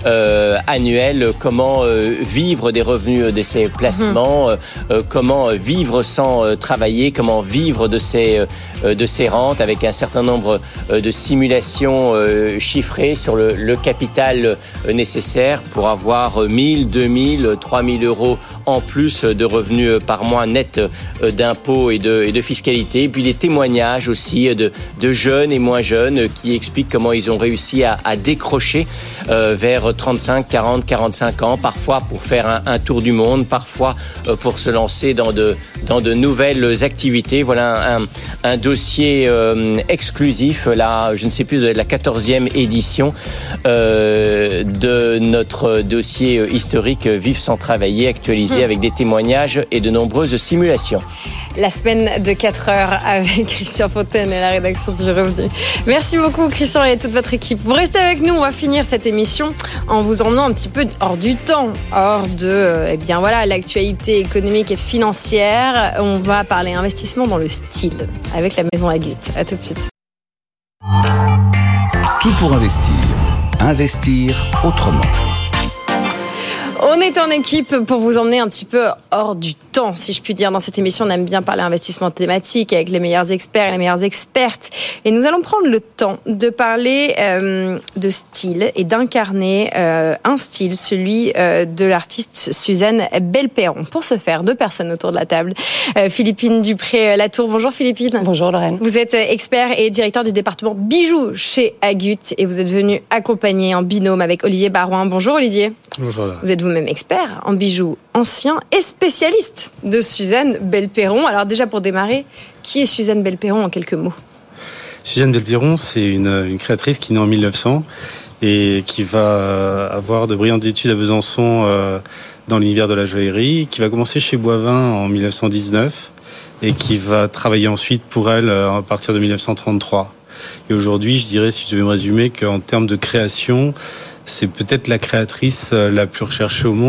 [SPEAKER 7] annuel, comment vivre des revenus de ces placements, comment vivre sans travailler, comment vivre de ces rentes avec un certain nombre de simulations chiffrées sur le capital nécessaire pour avoir 1000, 2000, 3000 euros en plus de revenus par mois net d'impôts et de fiscalité. Et puis des témoignages aussi de jeunes et moins jeunes qui expliquent comment ils ont réussi à décrocher vers 35, 40, 45 ans, parfois pour faire un tour du monde, parfois pour se lancer dans de nouvelles activités. Voilà un dossier exclusif, là, je ne sais plus, de la 14e édition de notre dossier historique Vivre sans travailler, actualisé avec des témoignages et de nombreuses simulations.
[SPEAKER 2] La semaine de 4 heures avec Christian Fontaine et la rédaction du Revenu. Merci beaucoup Christian et toute votre équipe. Vous restez avec nous, on va finir cette émission en vous emmenant un petit peu hors du temps, hors de l'actualité économique et financière. On va parler investissement dans le style avec la maison Agut. À tout de suite.
[SPEAKER 1] Tout pour investir. Investir autrement.
[SPEAKER 2] On est en équipe pour vous emmener un petit peu hors du temps, si je puis dire. Dans cette émission, on aime bien parler investissement thématique avec les meilleurs experts et les meilleures expertes. Et nous allons prendre le temps de parler de style et d'incarner un style, celui de l'artiste Suzanne Belperron. Pour ce faire, 2 personnes autour de la table. Philippine Dupré-Latour. Bonjour Philippine.
[SPEAKER 5] Bonjour Lorraine.
[SPEAKER 2] Vous êtes expert et directeur du département bijoux chez Agut et vous êtes venu accompagner en binôme avec Olivier Barouin. Bonjour Olivier.
[SPEAKER 6] Bonjour.
[SPEAKER 2] Vous êtes vous-même expert en bijoux ancien et spécialiste de Suzanne Belperron. Alors déjà pour démarrer, qui est Suzanne Belperron en quelques mots?
[SPEAKER 8] Suzanne Belperron, c'est une créatrice qui naît en 1900 et qui va avoir de brillantes études à Besançon dans l'univers de la joaillerie, qui va commencer chez Boivin en 1919 et qui va travailler ensuite pour elle à partir de 1933. Et aujourd'hui, je dirais, si je devais me résumer, qu'en termes de création, c'est peut-être la créatrice la plus recherchée au monde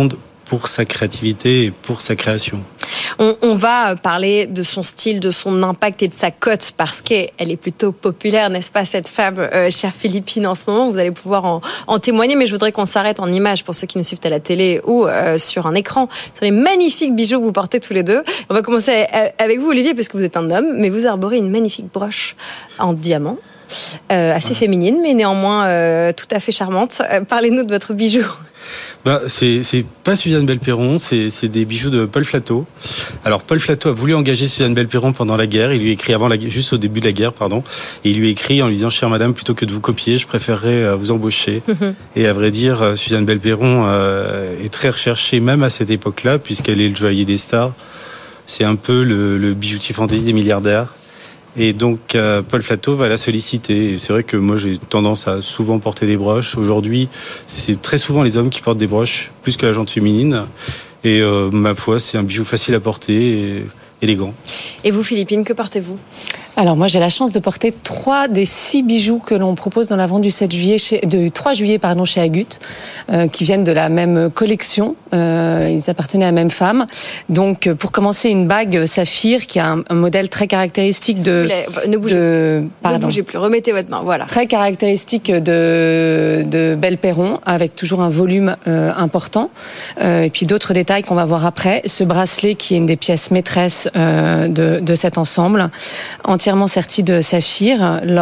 [SPEAKER 8] pour sa créativité et pour sa création.
[SPEAKER 2] On va parler de son style, de son impact et de sa cote parce qu'elle est plutôt populaire, n'est-ce pas, cette femme, chère Philippine, en ce moment. Vous allez pouvoir en témoigner, mais je voudrais qu'on s'arrête en images pour ceux qui nous suivent à la télé ou sur un écran, sur les magnifiques bijoux que vous portez tous les deux. On va commencer avec vous, Olivier, parce que vous êtes un homme, mais vous arborez une magnifique broche en diamant. Assez féminine, mais néanmoins tout à fait charmante. Parlez-nous de votre bijou.
[SPEAKER 8] C'est pas Suzanne Belperron, c'est des bijoux de Paul Flatteau. Alors Paul Flatteau a voulu engager Suzanne Belperron pendant la guerre. Il lui a écrit juste au début de la guerre, et il lui a écrit en lui disant: chère madame, plutôt que de vous copier, je préférerais vous embaucher. Et à vrai dire, Suzanne Belperron est très recherchée même à cette époque-là, puisqu'elle est le joaillier des stars. C'est un peu le bijoutier fantaisie des milliardaires. Et donc Paul Flatteau va la solliciter. Et c'est vrai que moi j'ai tendance à souvent porter des broches. Aujourd'hui, c'est très souvent les hommes qui portent des broches plus que la gente féminine. Et ma foi, c'est un bijou facile à porter et élégant.
[SPEAKER 2] Et vous, Philippine, que portez-vous ?
[SPEAKER 9] Alors moi j'ai la chance de porter 3 des 6 bijoux que l'on propose dans la vente du 3 juillet chez Agut, qui viennent de la même collection. Ils appartenaient à la même femme. Donc pour commencer, une bague saphir qui a un modèle très caractéristique
[SPEAKER 2] ne bougez plus, remettez votre main, voilà.
[SPEAKER 9] Très caractéristique de Belperron, avec toujours un volume important. Et puis d'autres détails qu'on va voir après. Ce bracelet qui est une des pièces maîtresses de cet ensemble, entièrement serti de saphir,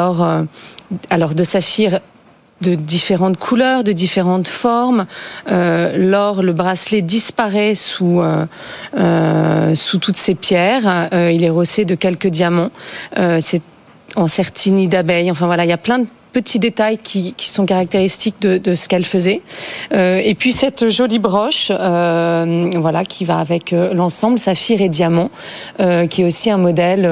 [SPEAKER 9] alors de saphir de différentes couleurs, de différentes formes. L'or, le bracelet disparaît sous toutes ces pierres. Il est rossé de quelques diamants. C'est en sertini d'abeille. Enfin voilà, il y a plein de petits détails qui sont caractéristiques de ce qu'elle faisait. Et puis cette jolie broche, qui va avec l'ensemble, saphir et diamant, qui est aussi un modèle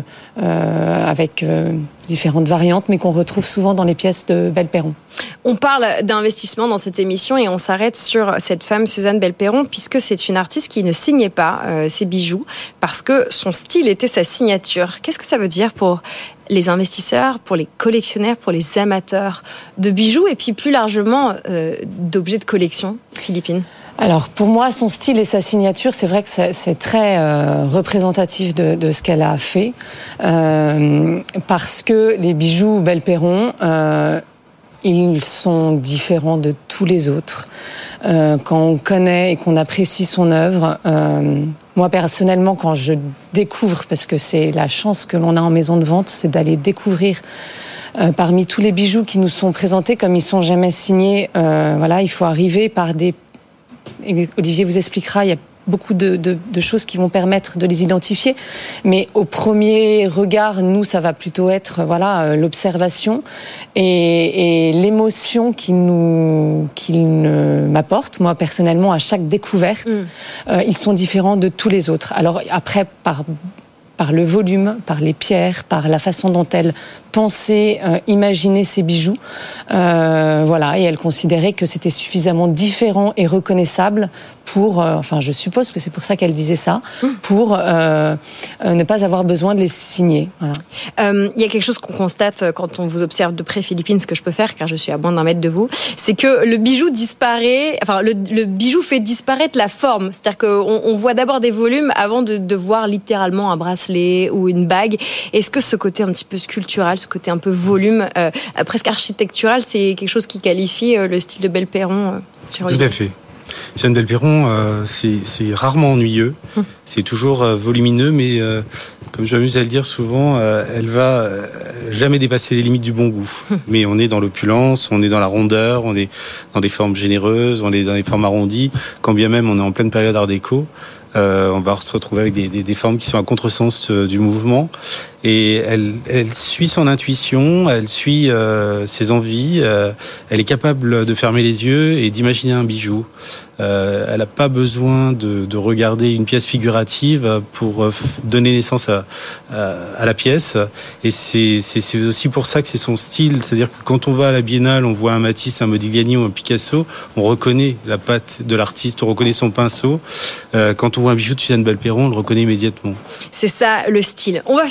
[SPEAKER 9] avec différentes variantes, mais qu'on retrouve souvent dans les pièces de Belperron.
[SPEAKER 2] On parle d'investissement dans cette émission et on s'arrête sur cette femme Suzanne Belperron, puisque c'est une artiste qui ne signait pas ses bijoux parce que son style était sa signature. Qu'est-ce que ça veut dire pour les investisseurs, pour les collectionneurs, pour les amateurs de bijoux et puis plus largement d'objets de collection, Philippine ?
[SPEAKER 9] Alors pour moi, son style et sa signature, c'est vrai que c'est très représentatif de ce qu'elle a fait, parce que les bijoux Belperron, ils sont différents de tous les autres. Quand on connaît et qu'on apprécie son œuvre, moi personnellement, quand je découvre, parce que c'est la chance que l'on a en maison de vente, c'est d'aller découvrir parmi tous les bijoux qui nous sont présentés, comme ils sont jamais signés, il faut arriver par des... Olivier vous expliquera, il y a beaucoup de choses qui vont permettre de les identifier, mais au premier regard, nous, ça va plutôt être l'observation et l'émotion qu'il m'apporte, moi personnellement, à chaque découverte. Ils sont différents de tous les autres. Alors après, par le volume, par les pierres, par la façon dont elle pensait, imaginer ses bijoux, et elle considérait que c'était suffisamment différent et reconnaissable pour, je suppose que c'est pour ça qu'elle disait ça, pour ne pas avoir besoin de les signer. Voilà.
[SPEAKER 2] Il y a quelque chose qu'on constate quand on vous observe de près, Philippine, ce que je peux faire, car je suis à moins d'1 mètre de vous, c'est que le bijou disparaît, le bijou fait disparaître la forme. C'est-à-dire qu'on voit d'abord des volumes avant de voir littéralement un bracelet ou une bague. Est-ce que ce côté un petit peu sculptural, ce côté un peu volume, presque architectural, c'est quelque chose qui qualifie le style de Belperron
[SPEAKER 8] Tout à fait. Suzanne Belperron, c'est rarement ennuyeux, c'est toujours volumineux, mais comme je m'amuse à le dire souvent, elle va jamais dépasser les limites du bon goût. Mais on est dans l'opulence, on est dans la rondeur, on est dans des formes généreuses, on est dans des formes arrondies, quand bien même on est en pleine période art déco. On va se retrouver avec des formes qui sont à contresens du mouvement. Et elle suit son intuition, elle suit ses envies, elle est capable de fermer les yeux et d'imaginer un bijou. Elle n'a pas besoin de regarder une pièce figurative pour donner naissance à la pièce. Et c'est aussi pour ça que c'est son style. C'est-à-dire que quand on va à la Biennale, on voit un Matisse, un Modigliani ou un Picasso, on reconnaît la patte de l'artiste, on reconnaît son pinceau. Quand on voit un bijou de Suzanne Belperron, on le reconnaît immédiatement.
[SPEAKER 2] C'est ça le style. On va finir cette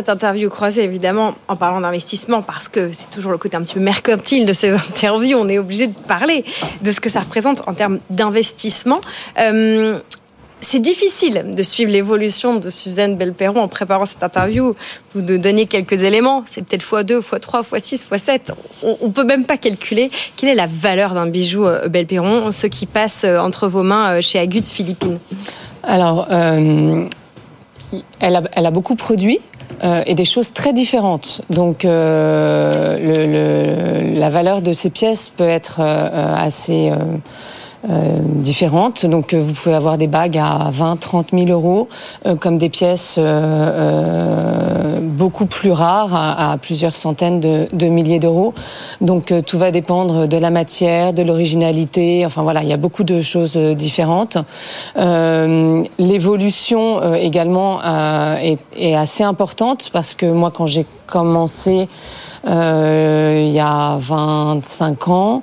[SPEAKER 2] cette interview croisée, évidemment, en parlant d'investissement, parce que c'est toujours le côté un petit peu mercantile de ces interviews. On est obligé de parler de ce que ça représente en termes d'investissement. C'est difficile de suivre l'évolution de Suzanne Belperron en préparant cette interview. Vous nous donniez quelques éléments. C'est peut-être x2, x3, x6, x7. On peut même pas calculer quelle est la valeur d'un bijou Belperron, ce qui passe entre vos mains chez Agut Philippines.
[SPEAKER 9] Alors, elle a beaucoup produit. Et des choses très différentes. Donc, la valeur de ces pièces peut être assez différentes. Donc, vous pouvez avoir des bagues à 20-30 000 euros, comme des pièces beaucoup plus rares, à plusieurs centaines de milliers d'euros. Donc, tout va dépendre de la matière, de l'originalité. Enfin, voilà, il y a beaucoup de choses différentes. L'évolution également est assez importante parce que moi, quand j'ai commencé il y a 25 ans,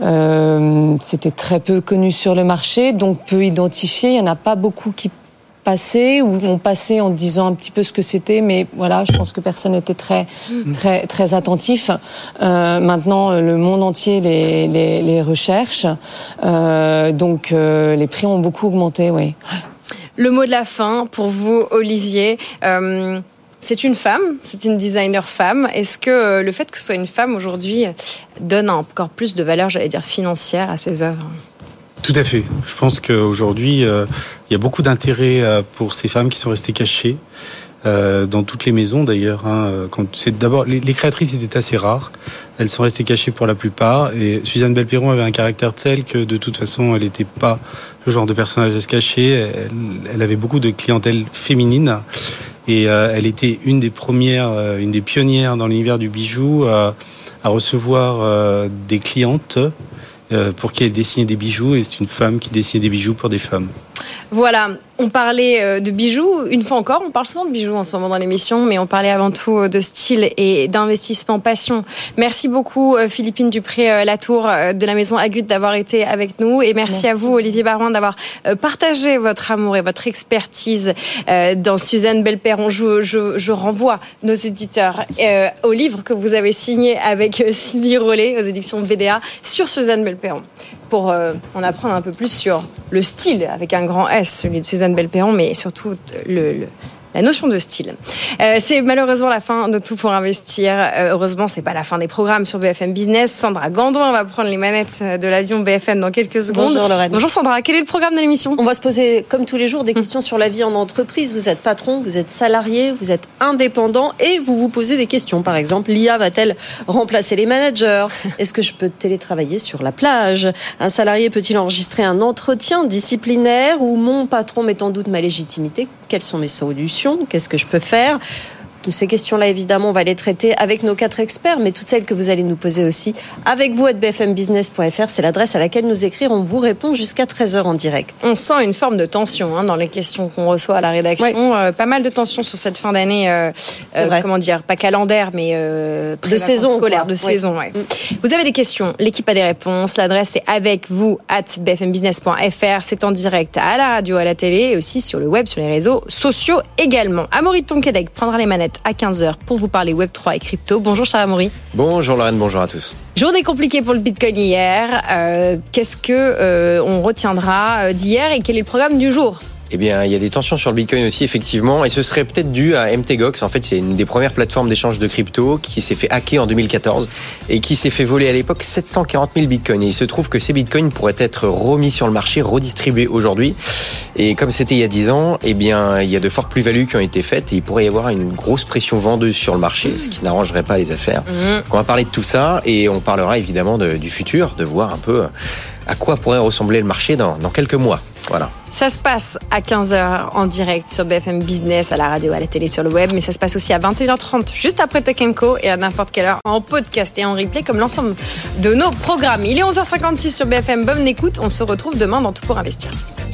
[SPEAKER 9] c'était très peu connu sur le marché, donc peu identifié. Il n'y en a pas beaucoup qui passaient ou ont passé en disant un petit peu ce que c'était, mais voilà, je pense que personne n'était très attentif. Maintenant, le monde entier les recherche, donc les prix ont beaucoup augmenté, oui.
[SPEAKER 2] Le mot de la fin pour vous, Olivier. C'est une femme, c'est une designer femme. Est-ce que le fait que ce soit une femme aujourd'hui donne encore plus de valeur, j'allais dire, financière à ses œuvres ?
[SPEAKER 8] Tout à fait. Je pense qu'aujourd'hui, il y a beaucoup d'intérêt pour ces femmes qui sont restées cachées, dans toutes les maisons d'ailleurs. D'abord, les créatrices étaient assez rares. Elles sont restées cachées pour la plupart. Et Suzanne Belperron avait un caractère tel que de toute façon, elle n'était pas le genre de personnage à se cacher. Elle avait beaucoup de clientèle féminine. Et elle était une des pionnières dans l'univers du bijou à recevoir des clientes pour qui elle dessinait des bijoux. Et c'est une femme qui dessinait des bijoux pour des femmes.
[SPEAKER 2] Voilà, on parlait de bijoux, une fois encore, on parle souvent de bijoux en ce moment dans l'émission, mais on parlait avant tout de style et d'investissement passion. Merci beaucoup Philippine Dupré-Latour de la maison Agut d'avoir été avec nous, et merci à vous Olivier Barouin d'avoir partagé votre amour et votre expertise dans Suzanne Belperron. Je renvoie nos auditeurs au livre que vous avez signé avec Sylvie Rollet aux éditions VDA sur Suzanne Belperron, pour en apprendre un peu plus sur le style avec un grand S, celui de Suzanne Belperron, mais surtout la notion de style. C'est malheureusement la fin de Tout pour investir. Heureusement, c'est pas la fin des programmes sur BFM Business. Sandra Gandouin va prendre les manettes de l'avion BFM dans quelques secondes.
[SPEAKER 10] Bonjour Lorraine.
[SPEAKER 2] Bonjour Sandra, quel est le programme de l'émission ?
[SPEAKER 10] On va se poser, comme tous les jours, des questions sur la vie en entreprise. Vous êtes patron, vous êtes salarié, vous êtes indépendant et vous vous posez des questions. Par exemple, l'IA va-t-elle remplacer les managers ? Est-ce que je peux télétravailler sur la plage ? Un salarié peut-il enregistrer un entretien disciplinaire où mon patron met en doute ma légitimité ? Quelles sont mes solutions ? Qu'est-ce que je peux faire ? Toutes ces questions-là, évidemment, on va les traiter avec nos 4 experts, mais toutes celles que vous allez nous poser aussi avec vous à bfmbusiness.fr. C'est l'adresse à laquelle nous écrire. On vous répond jusqu'à 13h en direct.
[SPEAKER 2] On sent une forme de tension dans les questions qu'on reçoit à la rédaction. Oui. Pas mal de tension sur cette fin d'année, comment dire, pas calendaire, mais
[SPEAKER 10] de saison
[SPEAKER 2] scolaire, de saison. Ouais. Vous avez des questions, l'équipe a des réponses. L'adresse est avec vous @bfmbusiness.fr. C'est en direct à la radio, à la télé et aussi sur le web, sur les réseaux sociaux également. Amaury Tonquédec prendra les manettes à 15h pour vous parler Web3 et crypto. Bonjour cher Amaury.
[SPEAKER 6] Bonjour Lorraine, bonjour à tous.
[SPEAKER 2] Journée compliquée pour le Bitcoin hier. Qu'est-ce que on retiendra d'hier et quel est le programme du jour ?
[SPEAKER 11] Eh bien, il y a des tensions sur le Bitcoin aussi, effectivement, et ce serait peut-être dû à MTGOX. En fait, c'est une des premières plateformes d'échange de crypto qui s'est fait hacker en 2014 et qui s'est fait voler à l'époque 740 000 bitcoins. Et il se trouve que ces bitcoins pourraient être remis sur le marché, redistribués aujourd'hui. Et comme c'était il y a 10 ans, eh bien, il y a de fortes plus-values qui ont été faites et il pourrait y avoir une grosse pression vendeuse sur le marché, ce qui n'arrangerait pas les affaires. Donc, on va parler de tout ça et on parlera évidemment du futur, de voir un peu à quoi pourrait ressembler le marché dans quelques mois. Voilà.
[SPEAKER 2] Ça se passe à 15h en direct sur BFM Business, à la radio, à la télé, sur le web, mais ça se passe aussi à 21h30, juste après Tech & Co, et à n'importe quelle heure en podcast et en replay, comme l'ensemble de nos programmes. Il est 11h56 sur BFM, bonne écoute, on se retrouve demain dans Tout pour investir.